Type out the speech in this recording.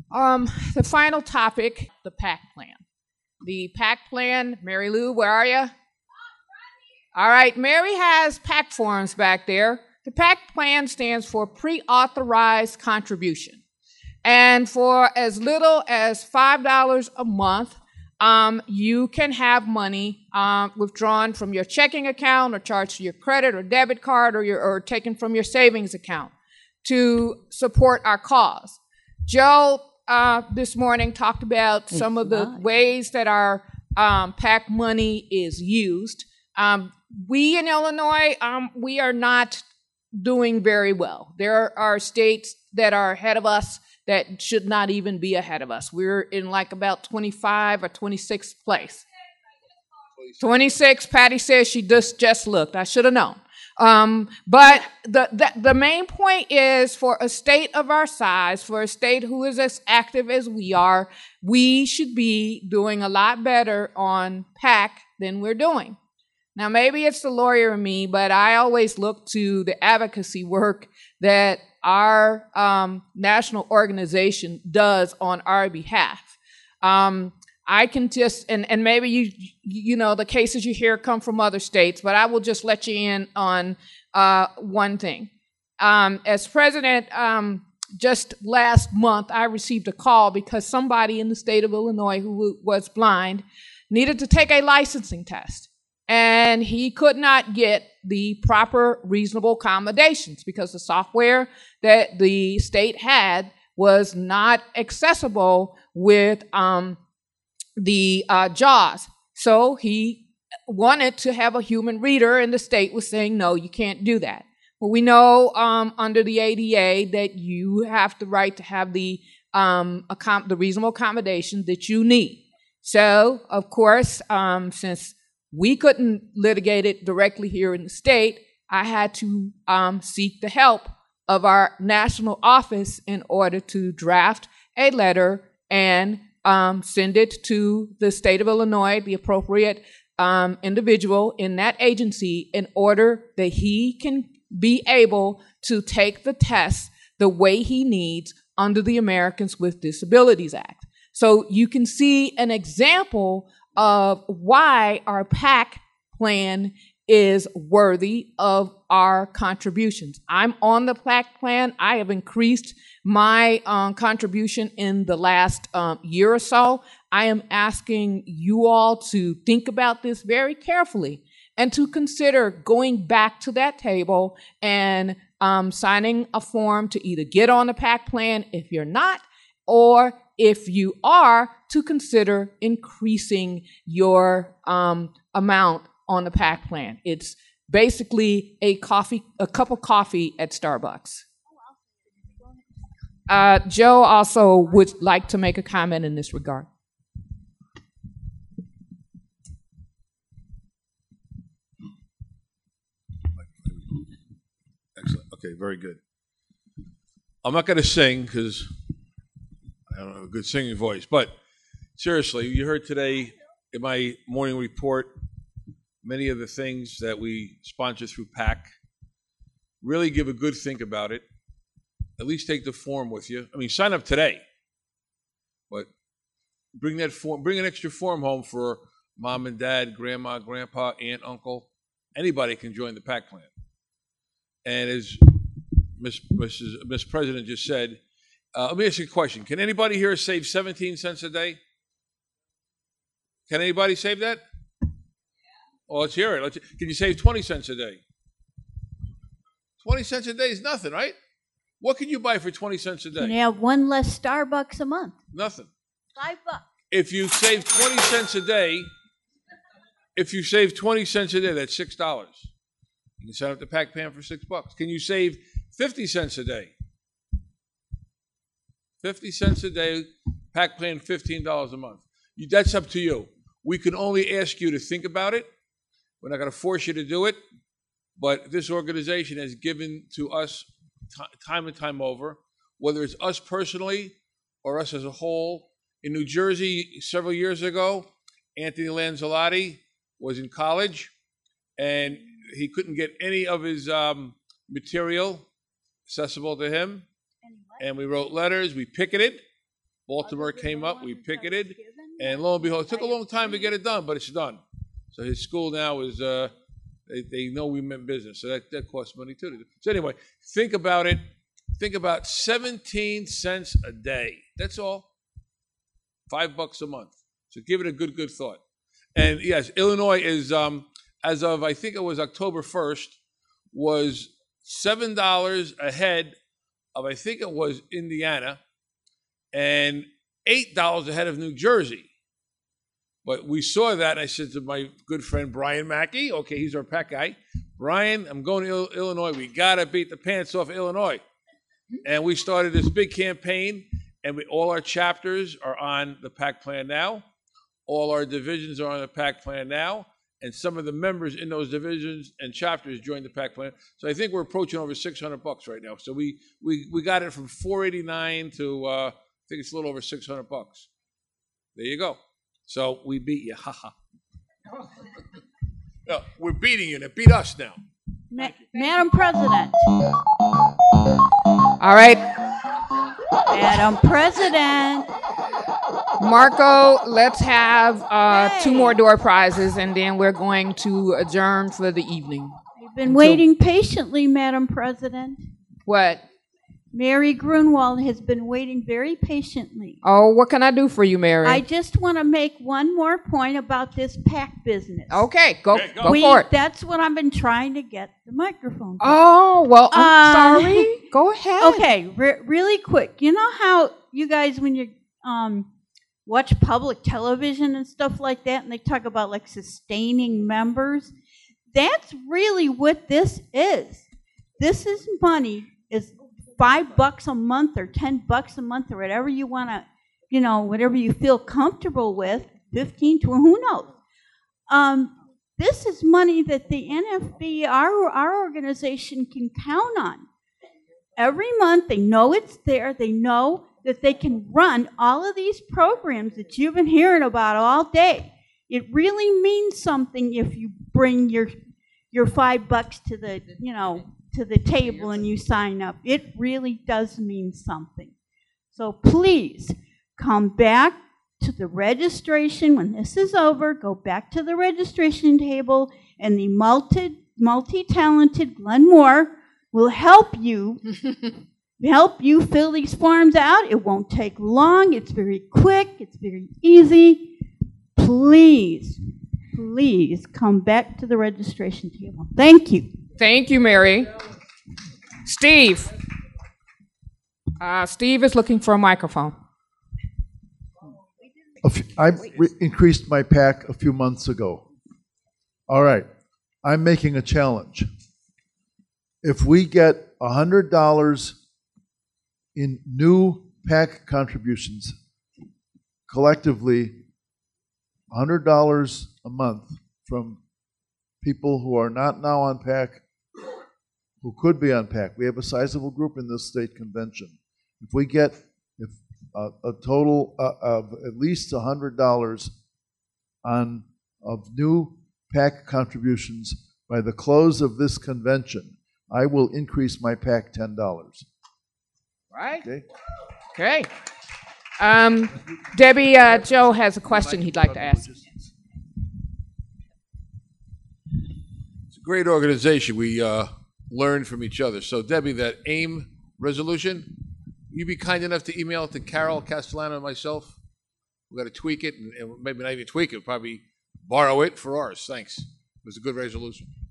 The final topic, the PAC plan. The PAC plan, Mary Lou, where are you? All right, Mary has PAC forms back there. The PAC plan stands for pre-authorized contribution. And for as little as $5 a month, you can have money withdrawn from your checking account or charged to your credit or debit card or taken from your savings account to support our cause. Joe this morning talked about some of the ways that our PAC money is used. We in Illinois, we are not doing very well. There are states that are ahead of us that should not even be ahead of us. We're in like about 25 or 26th place. 26, Patty says she just looked. I should have known. But the main point is, for a state of our size, for a state who is as active as we are, we should be doing a lot better on PAC than we're doing. Now, maybe it's the lawyer in me, but I always look to the advocacy work that our national organization does on our behalf. I can just, and maybe you know, the cases you hear come from other states, but I will just let you in on one thing. As president, just last month, I received a call because somebody in the state of Illinois who was blind needed to take a licensing test. And he could not get the proper reasonable accommodations because the software that the state had was not accessible with the JAWS. So he wanted to have a human reader, and the state was saying, no, you can't do that. Well, we know under the ADA that you have the right to have the reasonable accommodation that you need. So, of course, since we couldn't litigate it directly here in the state, I had to seek the help of our national office in order to draft a letter and send it to the state of Illinois, the appropriate individual in that agency, in order that he can be able to take the test the way he needs under the Americans with Disabilities Act. So you can see an example of why our PAC plan is worthy of our contributions. I'm on the PAC plan. I have increased my contribution in the last year or so. I am asking you all to think about this very carefully and to consider going back to that table and signing a form to either get on the PAC plan if you're not, or if you are, to consider increasing your amount on the PAC plan. It's basically a cup of coffee at Starbucks. Joe also would like to make a comment in this regard. Excellent. Okay, very good. I'm not going to sing because I don't have a good singing voice, but seriously, you heard today in my morning report many of the things that we sponsor through PAC. Really give a good think about it. At least take the form with you. I mean, sign up today, but bring that form. Bring an extra form home for mom and dad, grandma, grandpa, aunt, uncle. Anybody can join the PAC plan. And as Miss President just said, let me ask you a question. Can anybody here save 17 cents a day? Can anybody save that? Well, let's hear it. Can you save 20 cents a day? 20 cents a day is nothing, right? What can you buy for 20 cents a day? Can you have one less Starbucks a month? Nothing. $5. If you save 20 cents a day, that's $6. You can sign up to PAC plan for $6. Can you save 50 cents a day? 50 cents a day, PAC plan, $15 a month. That's up to you. We can only ask you to think about it. We're not going to force you to do it. But this organization has given to us time and time over, whether it's us personally or us as a whole. In New Jersey, several years ago, Anthony Lanzalotti was in college, and he couldn't get any of his material accessible to him. And we wrote letters, we picketed, Baltimore came up, we picketed, and lo and behold, it took a long time to get it done, but it's done. So his school now is, they know we meant business, so that costs money too. So anyway, think about it. Think about 17 cents a day. That's all. $5 a month. So give it a good thought. And yes, Illinois is, as of I think it was October 1st, was $7 ahead of I think it was Indiana, and $8 ahead of New Jersey. But we saw that, and I said to my good friend Brian Mackey, okay, he's our PAC guy, Brian, I'm going to Illinois. We got to beat the pants off Illinois. And we started this big campaign, and all our chapters are on the PAC plan now. All our divisions are on the PAC plan now. And some of the members in those divisions and chapters joined the PAC plan. So I think we're approaching over $600 right now. So we got it from $489 to I think it's a little over $600. There you go. So we beat you. Ha ha. No, we're beating you. Now beat us now. Madam President. All right, Madam President. Marco, let's have 2 more door prizes, and then we're going to adjourn for the evening. I've been waiting patiently, Madam President. What? Mary Grunwald has been waiting very patiently. Oh, what can I do for you, Mary? I just want to make one more point about this PAC business. Okay, go for it. That's what I've been trying to get the microphone for. Oh, well, I'm sorry. Go ahead. Okay, really quick. You know how you guys, when you watch public television and stuff like that, and they talk about like sustaining members? That's really what this is. This is money, is $5 a month or $10 a month or whatever you want to, whatever you feel comfortable with, 15 to who knows. This is money that the NFB, our organization, can count on. Every month, they know it's there. They know that they can run all of these programs that you've been hearing about all day. It really means something if you bring your $5 to the, to the table and you sign up. It really does mean something. So please come back to the registration when this is over. Go back to the registration table, and the multi-talented Glenn Moore will help you fill these forms out. It won't take long. It's very quick. It's very easy. Please come back to the registration table. Thank you. Thank you, Mary. Steve. Steve is looking for a microphone. I increased my PAC a few months ago. All right. I'm making a challenge. If we get $100 in new PAC contributions, collectively $100 a month from people who are not now on PAC, who could be on PAC. We have a sizable group in this state convention. If we get a total of at least $100 of new PAC contributions by the close of this convention, I will increase my PAC $10. Right. Okay. Debbie, Joe has a question he'd like to ask. It's a great organization. We learn from each other. So, Debbie, that AIM resolution, you be kind enough to email it to Carol Castellano and myself. We've got to tweak it, and maybe not even tweak it, probably borrow it for ours. Thanks. It was a good resolution.